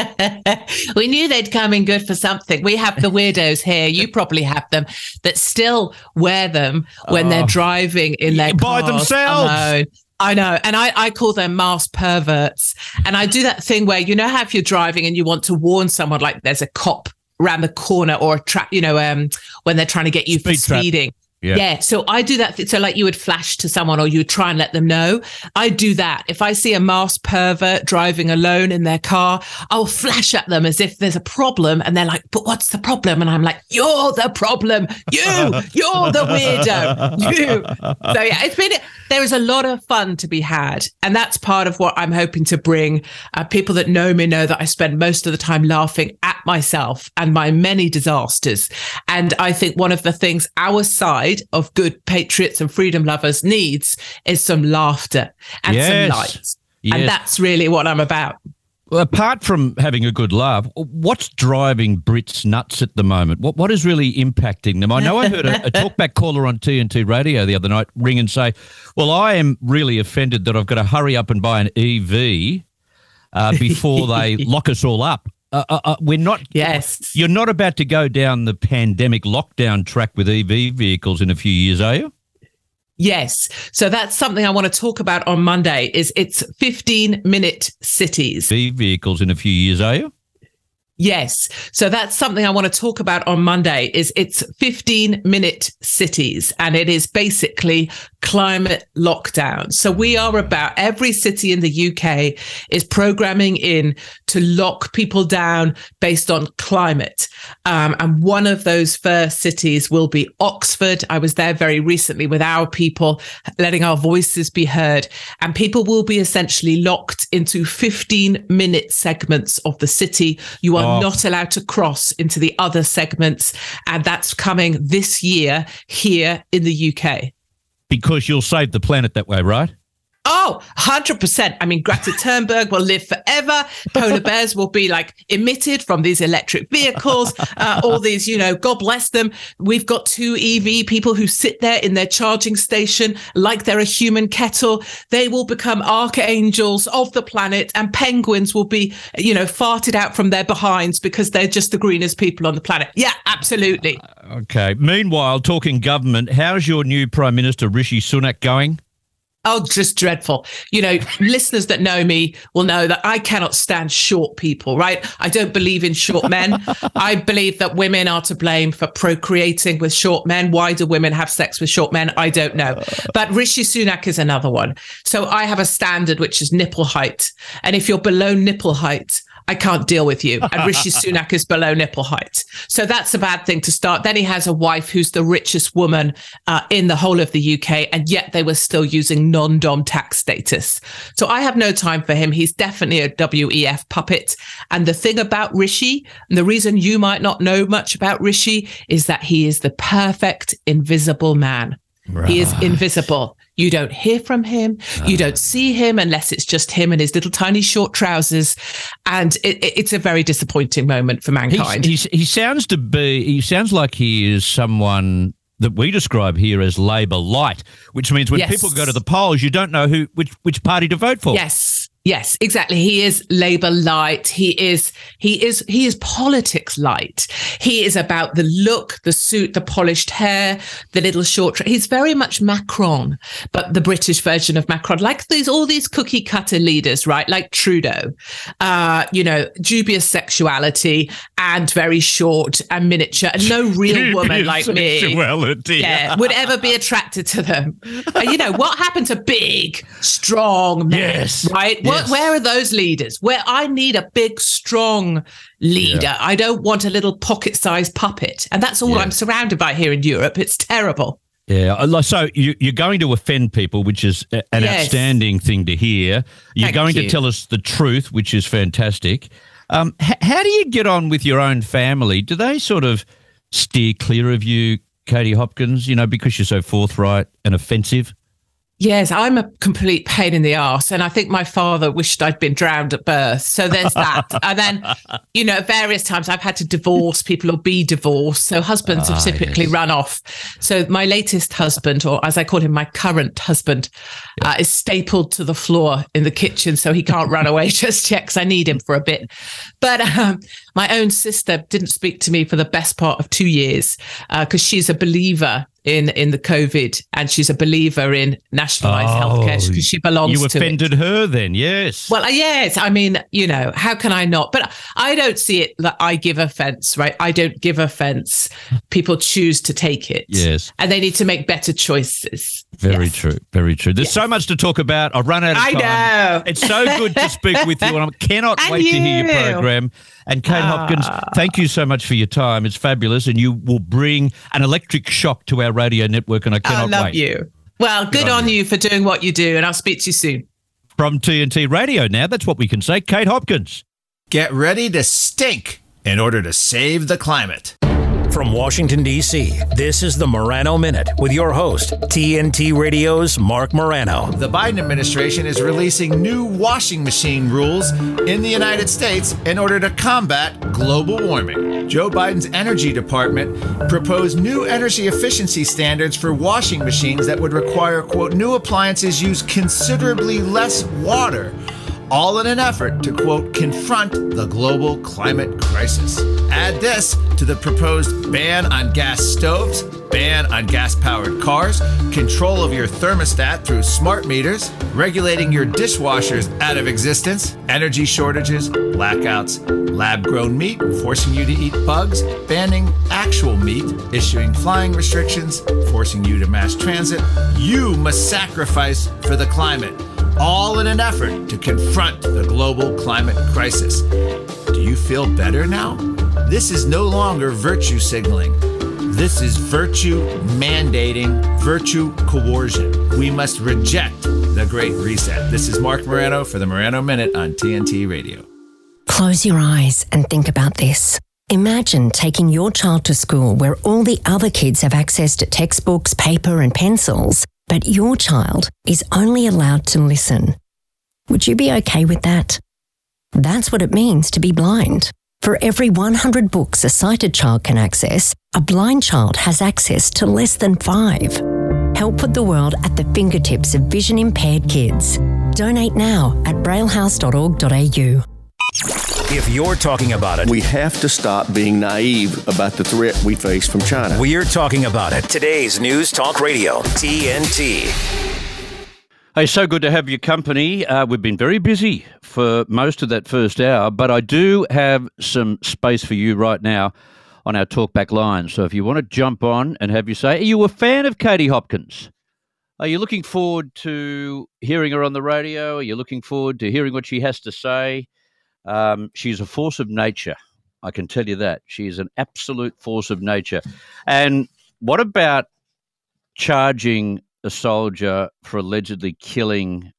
We knew they'd come in good for something. We have the weirdos here, you probably have them, that still wear them when oh. they're driving in their by cars themselves. Alone. I know. And I, I call them mask perverts. And I do that thing where, you know, how if you're driving and you want to warn someone, like there's a cop around the corner or a trap, you know, um, when they're trying to get you Speed for speeding. Trap. Yeah. yeah. So I do that. Th- so like you would flash to someone or you would try and let them know. I do that. If I see a masked pervert driving alone in their car, I'll flash at them as if there's a problem. And they're like, but what's the problem? And I'm like, you're the problem. You, you're the weirdo. You. So yeah, it's been, there is a lot of fun to be had. And that's part of what I'm hoping to bring. Uh, people that know me know that I spend most of the time laughing at myself and my many disasters. And I think one of the things our side of good patriots and freedom lovers needs is some laughter and yes. some light. Yes. And that's really what I'm about. Well, apart from having a good laugh, what's driving Brits nuts at the moment? What What is really impacting them? I know I heard a, a talkback caller on T N T radio the other night ring and say, well, I am really offended that I've got to hurry up and buy an E V uh, before they lock us all up. Uh, uh, uh, we're not. Yes. You're not about to go down the pandemic lockdown track with E V vehicles in a few years, are you? Yes. So that's something I want to talk about on Monday. Is it's fifteen minute cities. E V vehicles in a few years, are you? Yes. So that's something I want to talk about on Monday. Is it's fifteen minute cities, and it is basically climate lockdown. So we are about, every city in the U K is programming in to lock people down based on climate. Um, and one of those first cities will be Oxford. I was there very recently with our people, letting our voices be heard. And people will be essentially locked into fifteen minute segments of the city. You are oh. not allowed to cross into the other segments. And that's coming this year here in the U K. Because you'll save the planet that way, right? Oh, one hundred percent. I mean, Greta Thunberg will live forever. Polar bears will be like emitted from these electric vehicles. Uh, all these, you know, God bless them. We've got two E V people who sit there in their charging station like they're a human kettle. They will become archangels of the planet, and penguins will be, you know, farted out from their behinds because they're just the greenest people on the planet. Yeah, absolutely. Okay. Meanwhile, talking government, how's your new Prime Minister, Rishi Sunak, going? Oh, just dreadful. You know, listeners that know me will know that I cannot stand short people, right? I don't believe in short men. I believe that women are to blame for procreating with short men. Why do women have sex with short men? I don't know. But Rishi Sunak is another one. So I have a standard, which is nipple height. And if you're below nipple height, I can't deal with you. And Rishi Sunak is below nipple height. So that's a bad thing to start. Then he has a wife who's the richest woman uh, in the whole of the U K, and yet they were still using non-dom tax status. So I have no time for him. He's definitely a W E F puppet. And the thing about Rishi, and the reason you might not know much about Rishi, is that he is the perfect invisible man. Right. He is invisible. You don't hear from him. You don't see him unless it's just him and his little tiny short trousers. And it, it, it's a very disappointing moment for mankind. He's, he's, he sounds to be, he sounds like he is someone that we describe here as Labour light, which means when Yes. people go to the polls, you don't know who which, which party to vote for. Yes. Yes, exactly. He is Labour light. He is, he is, he is politics light. He is about the look, the suit, the polished hair, the little short. Tra- He's very much Macron, but the British version of Macron, like these, all these cookie cutter leaders, right? Like Trudeau, uh, you know, dubious sexuality and very short and miniature, and no real woman like me, sexuality. yeah, would ever be attracted to them. And you know, what happened to big, strong men, Yes. right? Yes. Where, where are those leaders? Where I need a big, strong leader. Yeah. I don't want a little pocket-sized puppet. And that's all Yeah. I'm surrounded by here in Europe. It's terrible. Yeah, so you, you're going to offend people, which is a- an Yes. outstanding thing to hear. You're Thank going you. to tell us the truth, which is fantastic. Um, h- how do you get on with your own family? Do they sort of steer clear of you, Katie Hopkins, you know, because you're so forthright and offensive? Yes, I'm a complete pain in the arse. And I think my father wished I'd been drowned at birth. So there's that. And then, you know, at various times I've had to divorce people or be divorced. So husbands Ah, have typically yes. run off. So my latest husband, or as I call him, my current husband, uh, is stapled to the floor in the kitchen. So he can't run away just yet, because I need him for a bit. But um, my own sister didn't speak to me for the best part of two years because uh, she's a believer in in the COVID, and she's a believer in nationalised Oh, healthcare because she belongs You to offended it. her then, yes. Well, uh, yes, I mean, you know, how can I not? But I don't see it that I give offence, right? I don't give offence. People choose to take it. Yes. And they need to make better choices. Very Yes. true. Very true. There's so much to talk about. I've run out of I time. know. It's so good to speak with you, and I cannot And wait to hear your you. program. And Kate Ah. Hopkins, thank you so much for your time. It's fabulous, and you will bring an electric shock to our radio network, and I I cannot love wait. you. Well, good, Good on on you. for doing what you do, and I'll speak to you soon. From T N T Radio now, that's what we can say. Kate Hopkins. Get ready to stink in order to save the climate. From Washington, D C, this is the Morano Minute with your host, T N T Radio's Mark Morano. The Biden administration is releasing new washing machine rules in the United States in order to combat global warming. Joe Biden's Energy Department proposed new energy efficiency standards for washing machines that would require, quote, new appliances use considerably less water, all in an effort to, quote, confront the global climate crisis. Add this to the proposed ban on gas stoves, ban on gas-powered cars, control of your thermostat through smart meters, regulating your dishwashers out of existence, energy shortages, blackouts, lab-grown meat, forcing you to eat bugs, banning actual meat, issuing flying restrictions, forcing you to mass transit. You must sacrifice for the climate, all in an effort to confront the global climate crisis. Do you feel better now? This is no longer virtue signaling. This is virtue mandating, virtue coercion. We must reject the Great Reset. This is Mark Morano for the Morano Minute on T N T Radio. Close your eyes and think about this. Imagine taking your child to school where all the other kids have access to textbooks, paper and pencils, but your child is only allowed to listen. Would you be okay with that? That's what it means to be blind. For every one hundred books a sighted child can access, a blind child has access to less than five. Help put the world at the fingertips of vision-impaired kids. Donate now at braillehouse dot org dot a u. If you're talking about it, we have to stop being naive about the threat we face from China. We're talking about it. Today's News Talk Radio, T N T. Hey, so good to have your company. Uh, we've been very busy for most of that first hour, but I do have some space for you right now on our talkback line. So if you want to jump on and have you say, are you a fan of Katie Hopkins? Are you looking forward to hearing her on the radio? Are you looking forward to hearing what she has to say? Um, she's a force of nature. I can tell you that. She's an absolute force of nature. And what about charging a soldier for allegedly killing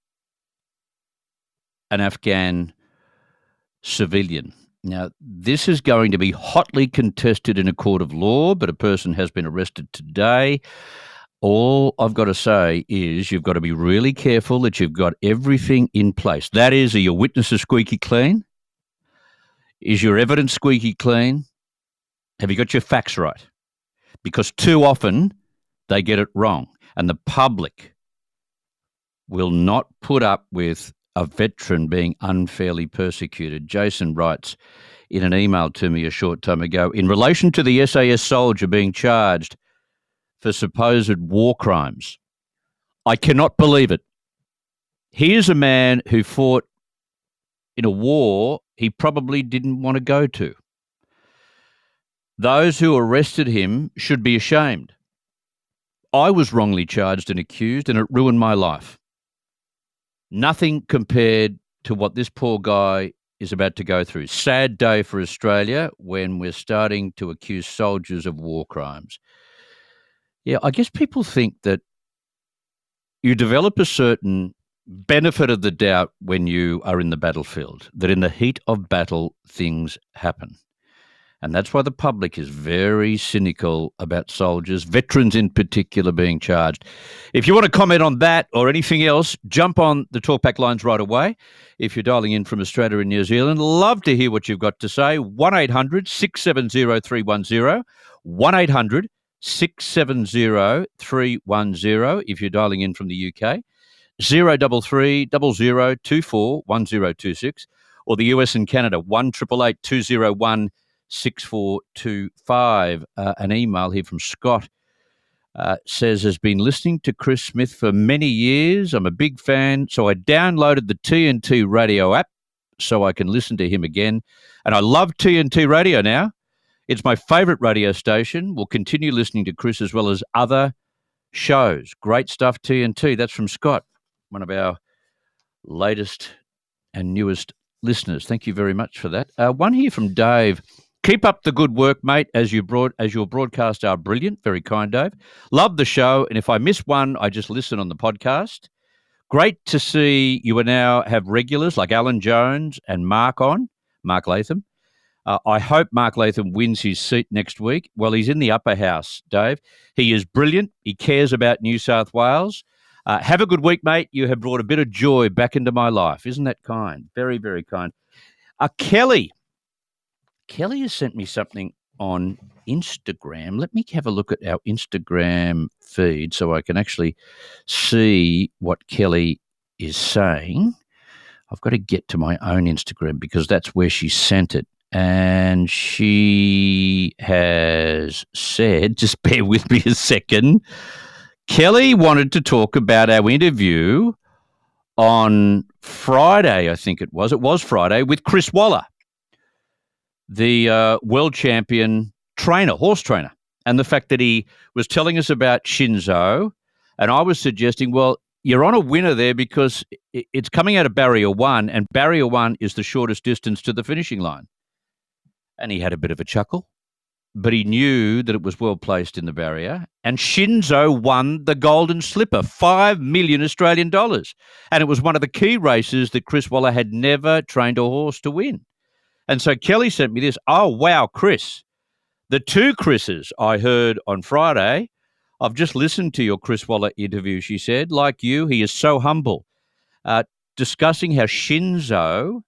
an Afghan civilian? Now, this is going to be hotly contested in a court of law, but a person has been arrested today. All I've got to say is you've got to be really careful that you've got everything in place. That is, are your witnesses squeaky clean? Is your evidence squeaky clean? Have you got your facts right? Because too often they get it wrong. And the public will not put up with a veteran being unfairly persecuted. Jason writes in an email to me a short time ago, in relation to the S A S soldier being charged for supposed war crimes, I cannot believe it. He is a man who fought in a war he probably didn't want to go to. Those who arrested him should be ashamed. I was wrongly charged and accused, and it ruined my life. Nothing compared to what this poor guy is about to go through. Sad day for Australia when we're starting to accuse soldiers of war crimes. Yeah, I guess people think that you develop a certain benefit of the doubt when you are in the battlefield, that in the heat of battle, things happen. And that's why the public is very cynical about soldiers, veterans in particular, being charged. If you want to comment on that or anything else, jump on the talkback lines right away. If you're dialing in from Australia and New Zealand, love to hear what you've got to say. one eight hundred six seven zero three one zero, one eight hundred six seven zero three one zero if you're dialing in from the U K, zero double three double zero two four one zero two six, or the U S and Canada, one eight eight eight two zero one six four two five. Uh, an email here from Scott uh, says, has been listening to Chris Smith for many years. I'm a big fan, so I downloaded the T N T radio app so I can listen to him again. And I love T N T radio now. It's my favourite radio station. We'll continue listening to Chris as well as other shows. Great stuff, T N T. That's from Scott, one of our latest and newest listeners. Thank you very much for that. Uh, one here from Dave. Keep up the good work, mate, as you broad as your broadcasts are brilliant. Very kind, Dave. Love the show, and if I miss one, I just listen on the podcast. Great to see you now have regulars like Alan Jones and Mark on, Mark Latham. Uh, I hope Mark Latham wins his seat next week. Well, he's in the upper house, Dave. He is brilliant. He cares about New South Wales. Uh, have a good week, mate. You have brought a bit of joy back into my life. Isn't that kind? Very, very kind. Uh, Kelly. Kelly has sent me something on Instagram. Let me have a look at our Instagram feed so I can actually see what Kelly is saying. I've got to get to my own Instagram because that's where she sent it. And she has said, just bear with me a second, Kelly wanted to talk about our interview on Friday, I think it was. It was Friday, with Chris Waller, the uh, world champion trainer, horse trainer, and the fact that he was telling us about Shinzo. And I was suggesting, well, you're on a winner there because it's coming out of barrier one, and barrier one is the shortest distance to the finishing line. And he had a bit of a chuckle, but he knew that it was well placed in the barrier. And Shinzo won the Golden Slipper, five million Australian dollars. And it was one of the key races that Chris Waller had never trained a horse to win. And so Kelly sent me this. Oh, wow, Chris. The two Chris's I heard on Friday, I've just listened to your Chris Waller interview, she said. Like you, he is so humble. Uh, discussing how Shinzo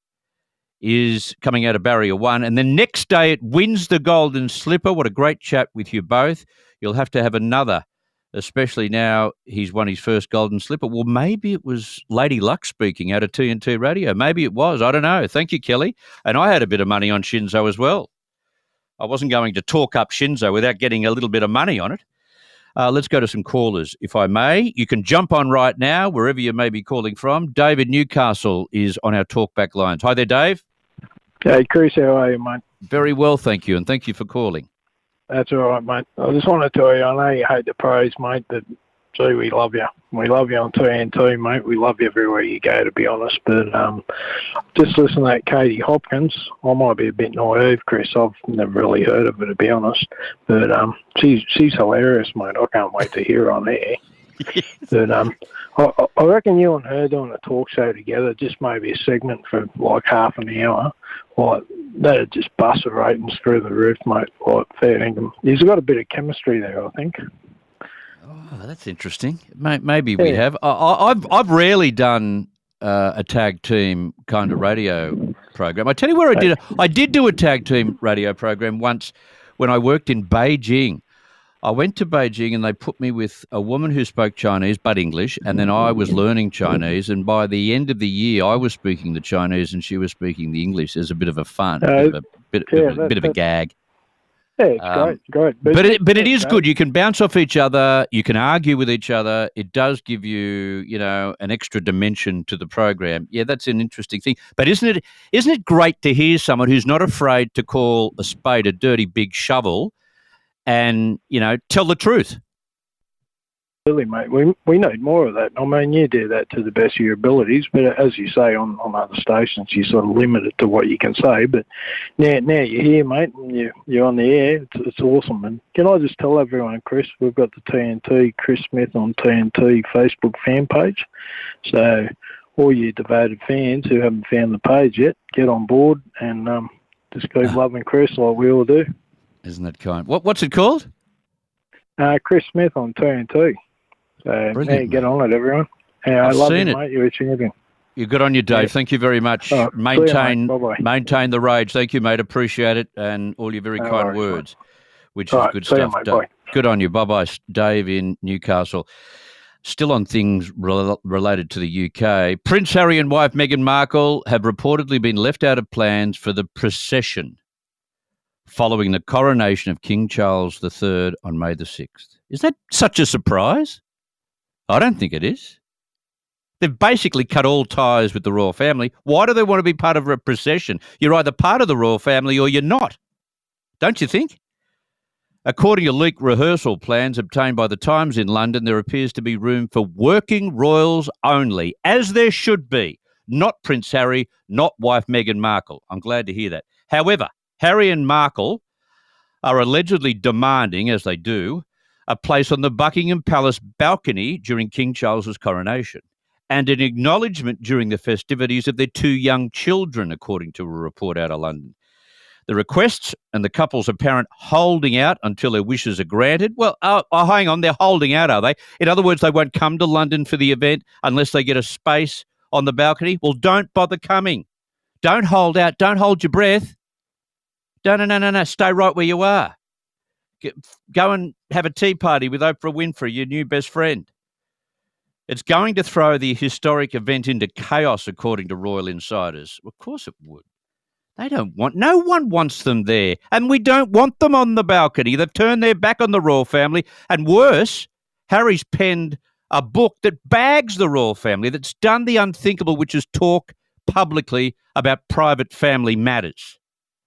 is coming out of barrier one, and then next day it wins the Golden Slipper. What a great chat with you both. You'll have to have another, especially now he's won his first Golden Slipper. Well, maybe it was Lady Luck speaking out of T N T Radio. Maybe it was. I don't know. Thank you, Kelly. And I had a bit of money on Shinzo as well. I wasn't going to talk up Shinzo without getting a little bit of money on it. Uh, let's go to some callers, if I may. You can jump on right now, wherever you may be calling from. David Newcastle is on our talkback lines. Hi there, Dave. Hey, Chris, how are you, mate? Very well, thank you, and thank you for calling. That's all right, mate. I just want to tell you, I know you hate the praise, mate, but, gee, we love you. We love you on T N T, mate. We love you everywhere you go, to be honest. But um, just listen to that Katie Hopkins. I might be a bit naive, Chris. I've never really heard of her, to be honest. But um, she's she's hilarious, mate. I can't wait to hear her on air. But um, I, I reckon you and her doing a talk show together, just maybe a segment for like half an hour, like that'd just bust the ratings through the roof, mate. Like fair dinkum. He's got a bit of chemistry there, I think. Oh, that's interesting. Maybe we yeah. have. I, I've I've rarely done uh, a tag team kind of radio program. I tell you where I did. I did do a tag team radio program once when I worked in Beijing. I went to Beijing and they put me with a woman who spoke Chinese but English, and then I was learning Chinese. And by the end of the year, I was speaking the Chinese and she was speaking the English. There's a bit of a fun, uh, a bit of a, bit, yeah, bit, that, bit of a gag. Yeah, it's um, great, great. But, but it, but it is good. You can bounce off each other. You can argue with each other. It does give you, you know, an extra dimension to the program. Yeah, that's an interesting thing. But isn't it isn't it great to hear someone who's not afraid to call a spade a dirty big shovel and, you know, tell the truth? Absolutely, mate. We we need more of that. I mean, you do that to the best of your abilities, but as you say, on, on other stations, you sort of limit it to what you can say. But now, now you're here, mate, and you, you're on the air. It's, it's awesome. And can I just tell everyone, Chris, we've got the T N T Chris Smith on T N T Facebook fan page. So all you devoted fans who haven't found the page yet, get on board and um, just keep loving Chris like we all do. Isn't that kind? What What's it called? Uh, Chris Smith on T N T. So now you get on it, everyone. Yeah, I I've love seen you, it. mate. You're a champion. You're good on you, Dave. Yeah. Thank you very much. Oh, maintain you, mate. maintain the rage. Thank you, mate. Appreciate it and all your very No kind worries, words, mate. which All is right, good see you, stuff. mate. Da- Bye. Good on you. Bye-bye, Dave in Newcastle. Still on things rel- related to the U K, Prince Harry and wife Meghan Markle have reportedly been left out of plans for the procession following the coronation of King Charles the Third on May the sixth. Is that such a surprise? I don't think it is. They've basically cut all ties with the royal family. Why do they want to be part of a procession? You're either part of the royal family or you're not. Don't you think? According to leaked rehearsal plans obtained by the Times in London, there appears to be room for working royals only, as there should be. Not Prince Harry, not wife Meghan Markle. I'm glad to hear that. However, Harry and Markle are allegedly demanding, as they do, a place on the Buckingham Palace balcony during King Charles's coronation and an acknowledgement during the festivities of their two young children, according to a report out of London. The requests and the couple's apparent holding out until their wishes are granted. Well, oh, oh, hang on, they're holding out, are they? In other words, they won't come to London for the event unless they get a space on the balcony? Well, don't bother coming. Don't hold out. Don't hold your breath. No, no, no, no, no. Stay right where you are. Get, go and have a tea party with Oprah Winfrey, your new best friend. It's going to throw the historic event into chaos, according to royal insiders. Of course it would. They don't want, no one wants them there. And we don't want them on the balcony. They've turned their back on the royal family. And worse, Harry's penned a book that bags the royal family, that's done the unthinkable, which is talk publicly about private family matters.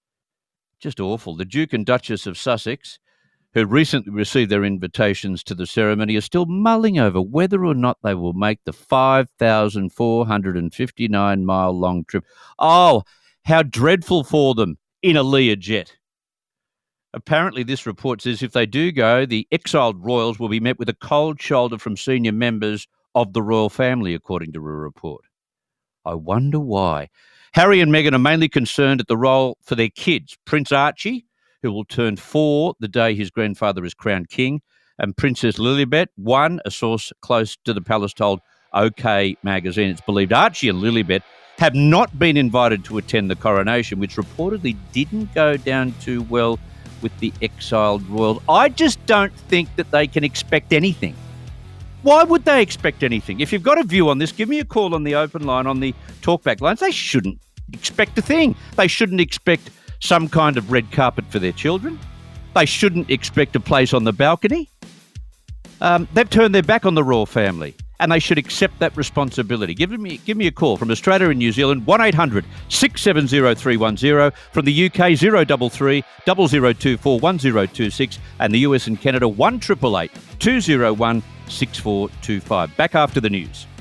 Just awful. The Duke and Duchess of Sussex, who recently received their invitations to the ceremony, are still mulling over whether or not they will make the five thousand four hundred fifty-nine mile long trip. Oh, how dreadful for them in a Learjet. Apparently, this report says if they do go, the exiled royals will be met with a cold shoulder from senior members of the royal family, according to a report. I wonder why. Harry and Meghan are mainly concerned at the role for their kids. Prince Archie, who will turn four the day his grandfather is crowned king, and Princess Lilibet. One, a source close to the palace told OK magazine, it's believed Archie and Lilibet have not been invited to attend the coronation, which reportedly didn't go down too well with the exiled royals. I just don't think that they can expect anything. Why would they expect anything? If you've got a view on this, give me a call on the open line, on the talkback lines. They shouldn't expect a thing. They shouldn't expect some kind of red carpet for their children. They shouldn't expect a place on the balcony. Um, they've turned their back on the royal family, and they should accept that responsibility. Give me, give me a call from Australia and New Zealand, one eight hundred six seven zero three one zero, from the U K, zero three three, zero zero two four, one zero two six, and the U S and Canada, one eight eight eight, two zero one, six four two five. Back after the news.